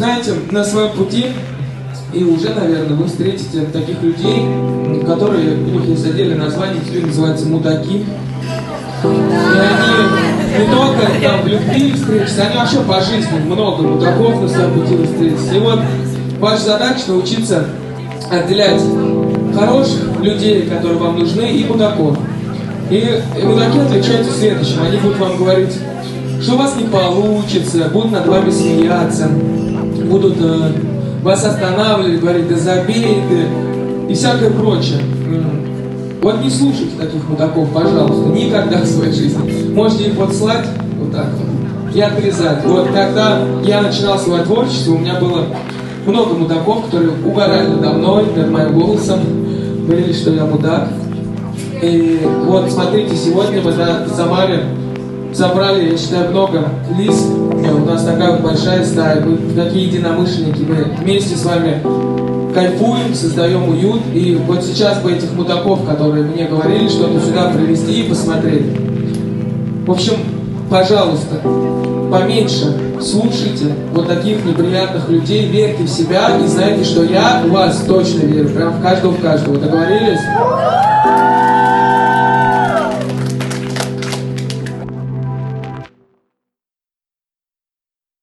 знаете, на своем пути, и уже, наверное, вы встретите таких людей, которые, у них есть отдельное название, теперь называются мудаки. И они не только там в любви встретятся, они вообще по жизни много мудаков на своем пути встретятся. И вот ваша задача научиться отделять хороших людей, которые вам нужны, и мудаков. И мудаки отличаются следующим. Они будут вам говорить, что у вас не получится, будут над вами смеяться, будут вас останавливать, говорить, да забей ты, и всякое прочее. Вот не слушайте таких мудаков, пожалуйста, никогда в своей жизни. Можете их вот слать вот так вот и отрезать. Вот когда я начинал свое творчество, у меня было много мудаков, которые угорали надо мной, над моим голосом, говорили, что я мудак. И вот смотрите, сегодня мы на Самаре собрали, я считаю, много лиц. У нас такая вот большая стая, мы такие единомышленники, мы вместе с вами кайфуем, создаем уют. И вот сейчас бы этих мудаков, которые мне говорили, что-то сюда привезти и посмотреть. В общем, пожалуйста, поменьше слушайте вот таких неприятных людей, верьте в себя и знайте, что я в вас точно верю, прям в каждого. Договорились?